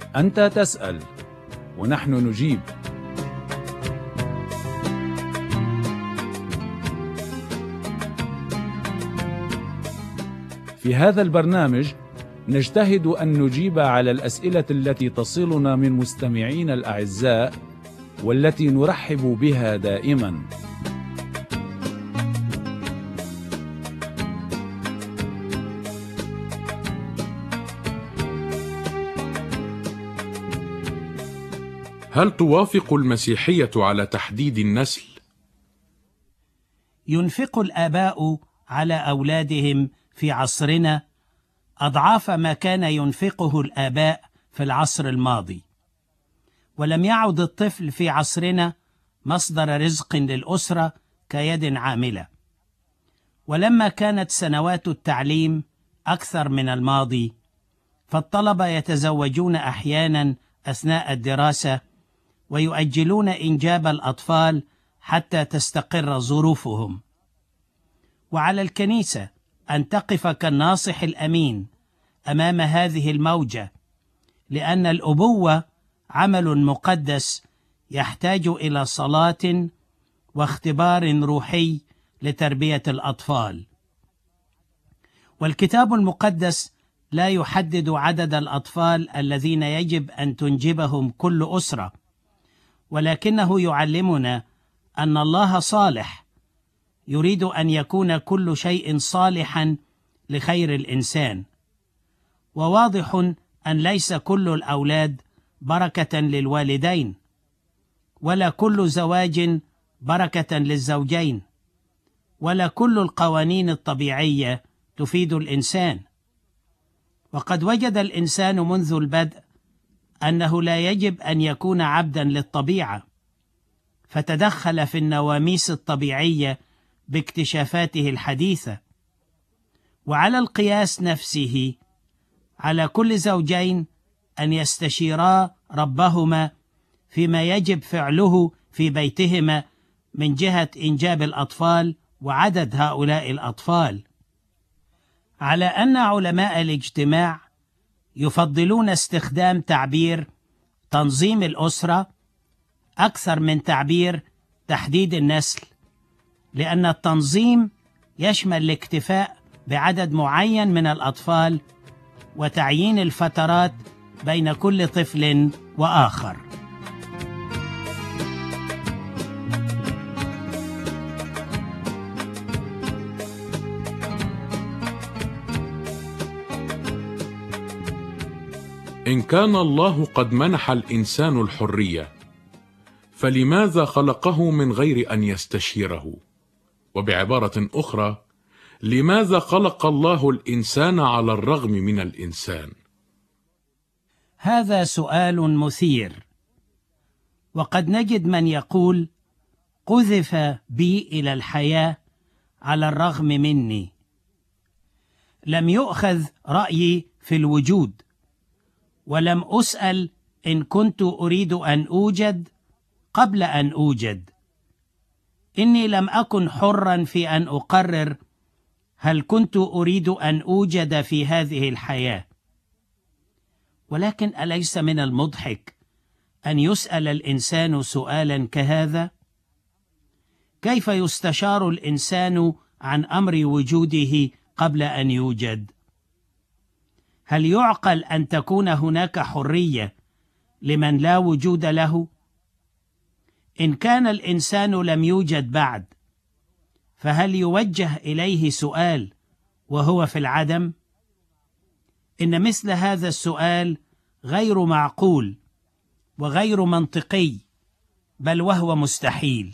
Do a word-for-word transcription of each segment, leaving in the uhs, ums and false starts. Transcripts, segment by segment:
أنت تسأل ونحن نجيب. في هذا البرنامج نجتهد أن نجيب على الأسئلة التي تصلنا من مستمعين الأعزاء والتي نرحب بها دائما. هل توافق المسيحية على تحديد النسل؟ ينفق الآباء على أولادهم في عصرنا أضعاف ما كان ينفقه الآباء في العصر الماضي، ولم يعد الطفل في عصرنا مصدر رزق للأسرة كيد عاملة. ولما كانت سنوات التعليم أكثر من الماضي، فالطلبة يتزوجون أحيانا أثناء الدراسة ويؤجلون إنجاب الأطفال حتى تستقر ظروفهم. وعلى الكنيسة أن تقف كالناصح الأمين أمام هذه الموجة، لأن الأبوة عمل مقدس يحتاج إلى صلاة واختبار روحي لتربية الأطفال. والكتاب المقدس لا يحدد عدد الأطفال الذين يجب أن تنجبهم كل أسرة، ولكنه يعلمنا أن الله صالح، يريد أن يكون كل شيء صالحا لخير الإنسان. وواضح أن ليس كل الأولاد بركة للوالدين، ولا كل زواج بركة للزوجين، ولا كل القوانين الطبيعية تفيد الإنسان. وقد وجد الإنسان منذ البدء أنه لا يجب أن يكون عبدا للطبيعة، فتدخل في النواميس الطبيعية باكتشافاته الحديثة. وعلى القياس نفسه على كل زوجين أن يستشيرا ربهما فيما يجب فعله في بيتهما من جهة إنجاب الأطفال وعدد هؤلاء الأطفال، على أن علماء الاجتماع يفضلون استخدام تعبير تنظيم الأسرة أكثر من تعبير تحديد النسل، لأن التنظيم يشمل الاكتفاء بعدد معين من الأطفال وتعيين الفترات بين كل طفل وآخر. إن كان الله قد منح الإنسان الحرية، فلماذا خلقه من غير أن يستشيره؟ وبعبارة أخرى، لماذا خلق الله الإنسان على الرغم من الإنسان؟ هذا سؤال مثير، وقد نجد من يقول: قذف بي إلى الحياة على الرغم مني. لم يؤخذ رأيي في الوجود، ولم أسأل إن كنت أريد أن أوجد قبل أن أوجد. إني لم أكن حرا في أن أقرر هل كنت أريد أن أوجد في هذه الحياة. ولكن أليس من المضحك أن يسأل الإنسان سؤالا كهذا؟ كيف يستشار الإنسان عن أمر وجوده قبل أن يوجد؟ هل يعقل أن تكون هناك حرية لمن لا وجود له؟ إن كان الإنسان لم يوجد بعد، فهل يوجه إليه سؤال وهو في العدم؟ إن مثل هذا السؤال غير معقول وغير منطقي، بل وهو مستحيل.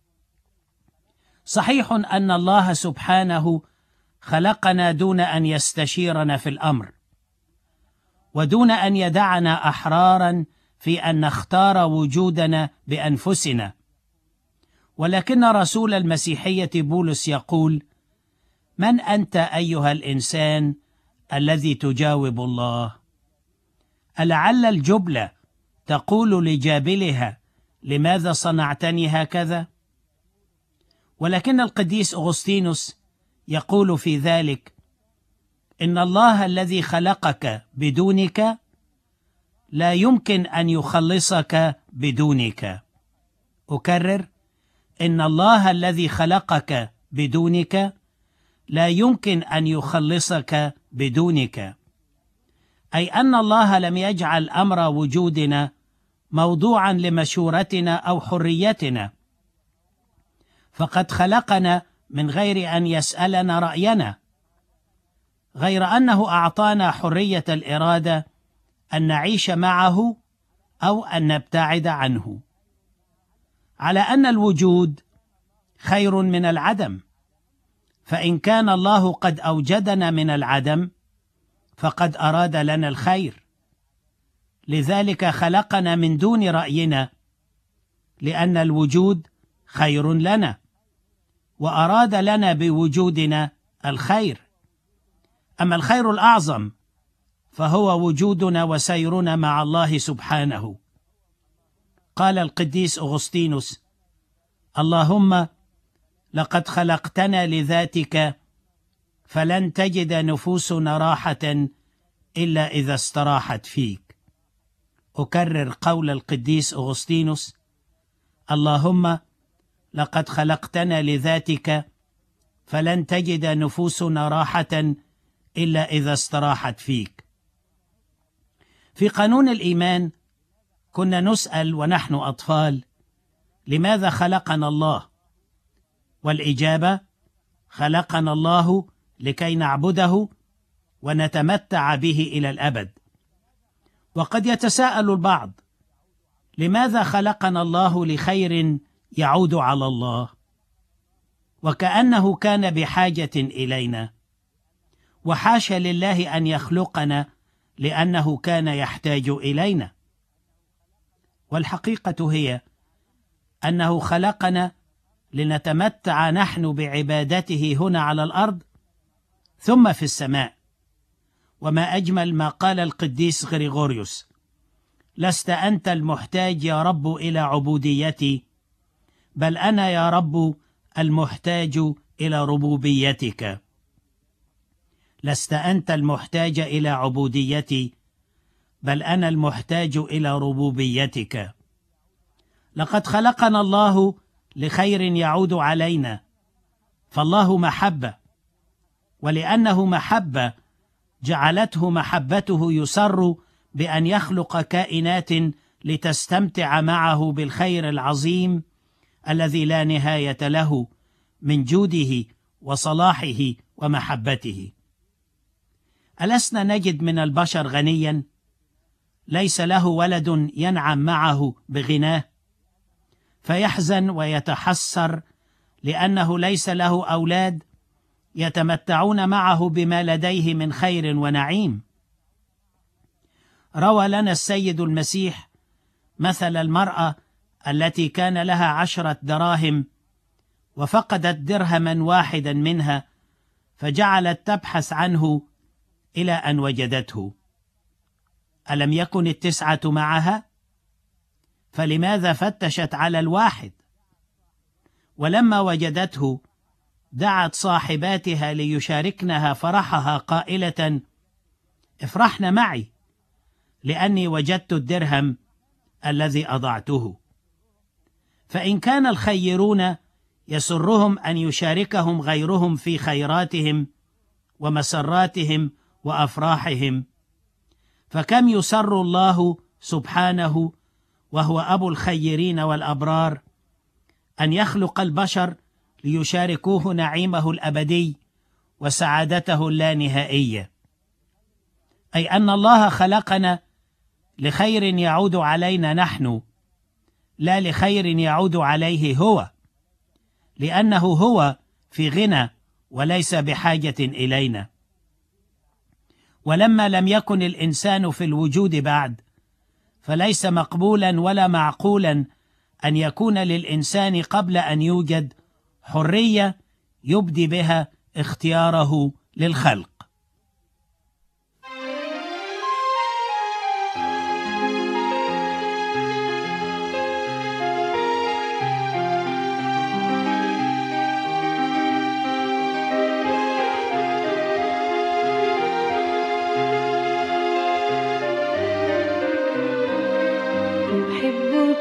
صحيح أن الله سبحانه خلقنا دون أن يستشيرنا في الأمر، ودون أن يدعنا أحرارا في أن نختار وجودنا بأنفسنا. ولكن رسول المسيحية بولس يقول: من أنت أيها الإنسان الذي تجاوب الله؟ ألعل الجبلة تقول لجابلها: لماذا صنعتني هكذا؟ ولكن القديس أغسطينوس يقول في ذلك: إن الله الذي خلقك بدونك لا يمكن أن يخلصك بدونك. أكرر: إن الله الذي خلقك بدونك لا يمكن أن يخلصك بدونك، أي أن الله لم يجعل أمر وجودنا موضوعا لمشورتنا أو حريتنا، فقد خلقنا من غير أن يسألنا رأينا، غير أنه أعطانا حرية الإرادة أن نعيش معه أو أن نبتعد عنه، على أن الوجود خير من العدم، فإن كان الله قد أوجدنا من العدم فقد أراد لنا الخير، لذلك خلقنا من دون رأينا، لأن الوجود خير لنا، وأراد لنا بوجودنا الخير. أما الخير الأعظم فهو وجودنا وسيرنا مع الله سبحانه. قال القديس أغسطينوس: اللهم لقد خلقتنا لذاتك، فلن تجد نفوسنا راحة إلا إذا استراحت فيك. أكرر قول القديس أغسطينوس: اللهم لقد خلقتنا لذاتك، فلن تجد نفوسنا راحة إلا إذا استراحت فيك. في قانون الإيمان كنا نسأل ونحن أطفال: لماذا خلقنا الله؟ والإجابة: خلقنا الله لكي نعبده ونتمتع به إلى الأبد. وقد يتساءل البعض: لماذا خلقنا الله لخير يعود على الله؟ وكأنه كان بحاجة إلينا، وحاشا لله أن يخلقنا لأنه كان يحتاج إلينا. والحقيقة هي أنه خلقنا لنتمتع نحن بعبادته هنا على الأرض ثم في السماء. وما أجمل ما قال القديس غريغوريوس: لست أنت المحتاج يا رب إلى عبوديتي، بل أنا يا رب المحتاج إلى ربوبيتك. لست أنت المحتاج إلى عبوديتي، بل أنا المحتاج إلى ربوبيتك. لقد خلقنا الله لخير يعود علينا، فالله محبة، ولأنه محبة جعلته محبته يسر بأن يخلق كائنات لتستمتع معه بالخير العظيم الذي لا نهاية له من جوده وصلاحه ومحبته. ألسنا نجد من البشر غنيا ليس له ولد ينعم معه بغناه، فيحزن ويتحسر لأنه ليس له أولاد يتمتعون معه بما لديه من خير ونعيم؟ روى لنا السيد المسيح مثل المرأة التي كان لها عشرة دراهم وفقدت درهما واحدا منها، فجعلت تبحث عنه إلى أن وجدته. ألم يكن التسعة معها؟ فلماذا فتشت على الواحد؟ ولما وجدته دعت صاحباتها ليشاركنها فرحها قائلة: افرحن معي لأني وجدت الدرهم الذي أضعته. فإن كان الخيرون يسرهم أن يشاركهم غيرهم في خيراتهم ومسراتهم وأفراحهم، فكم يسر الله سبحانه وهو أبو الخيرين والأبرار أن يخلق البشر ليشاركوه نعيمه الأبدي وسعادته اللانهائية. أي أن الله خلقنا لخير يعود علينا نحن، لا لخير يعود عليه هو، لأنه هو في غنى وليس بحاجة إلينا. ولما لم يكن الإنسان في الوجود بعد، فليس مقبولا ولا معقولا أن يكون للإنسان قبل أن يوجد حرية يبدي بها اختياره للخلق.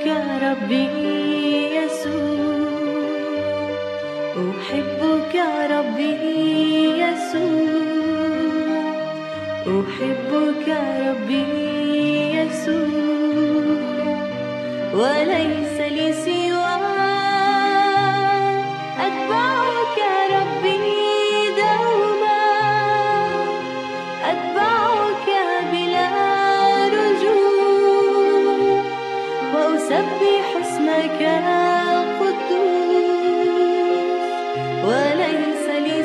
أحبك ربي يسوع، أحبك ربي يسوع، أحبك ربي يسوع، وليس لي سواك، أتبعك ربي دوما، أتبعك بلا رجوع، وأسبح اسمك القدوس، وليس لي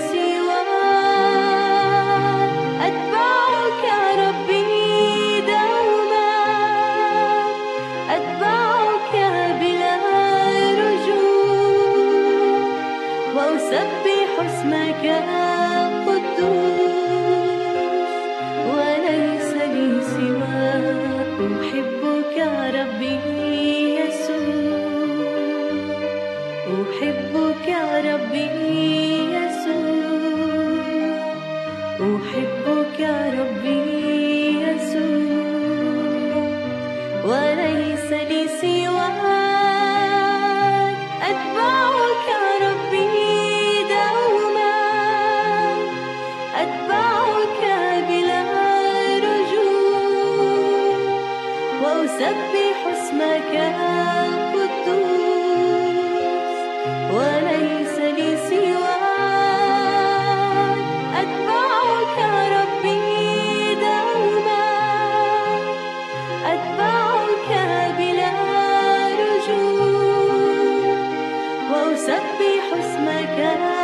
سواك، أتبعك ربي دوما، أتبعك بلا رجوع، وأسبح اسمك القدوس، وليس لي سواك. أحبك ربي يسوع، أحبك ربي يسوع، أحبك ربي يسوع، وليس لي سواك، أتبعك ربي دوما، أتبعك بلا رجوع، وأسبح اسمك القدوس، وليس لي سواك، أتبعك ربي دوما، أتبعك بلا رجوع، وأسبح اسمك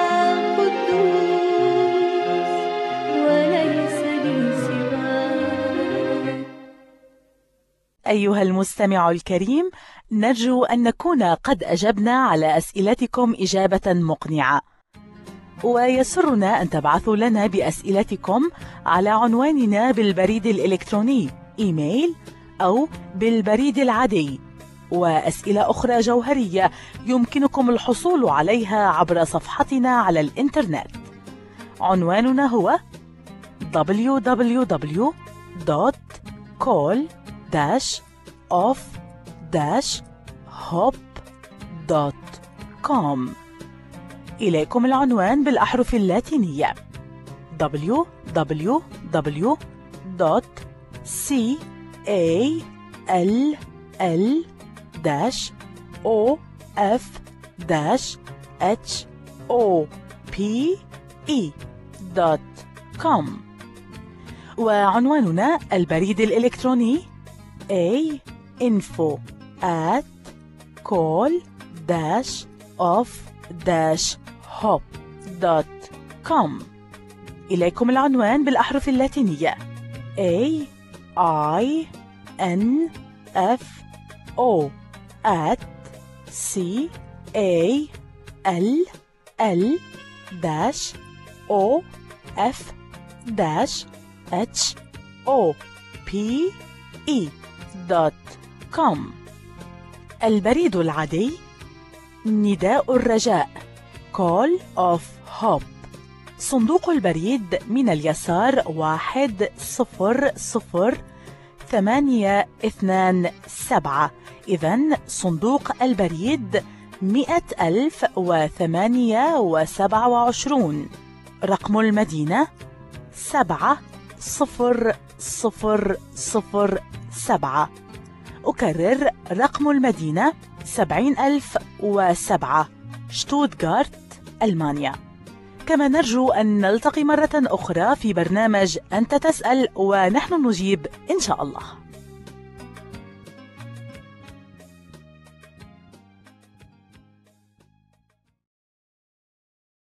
القدوس، وليس لي سواك. أيها المستمع الكريم، نرجو أن نكون قد أجبنا على أسئلتكم إجابة مقنعة، ويسرنا أن تبعثوا لنا بأسئلتكم على عنواننا بالبريد الإلكتروني إيميل أو بالبريد العادي، وأسئلة أخرى جوهرية يمكنكم الحصول عليها عبر صفحتنا على الإنترنت. عنواننا هو دبليو دبليو دبليو دوت كول داش اوف داش هوب دوت كوم. إليكم العنوان بالأحرف اللاتينية دبليو دبليو دبليو دوت كول دوت كوم، وعنواننا البريد الإلكتروني a info at call dash of dash hop دوت كوم. إليكم العنوان بالأحرف اللاتينية A I N F O at C A L L dash O F dash H O P E دوت كوم. البريد العادي نداء الرجاء Call of Hope، صندوق البريد من اليسار واحد صفر صفر ثمانية اثنان سبعة، إذن صندوق البريد مئة ألف وثمانية وسبعة وعشرون. رقم المدينة سبعة صفر صفر صفر سبعة. أكرر رقم المدينة سبعين ألف وسبعة، شتوتغارت، ألمانيا. كما نرجو أن نلتقي مرة أخرى في برنامج أنت تسأل ونحن نجيب إن شاء الله.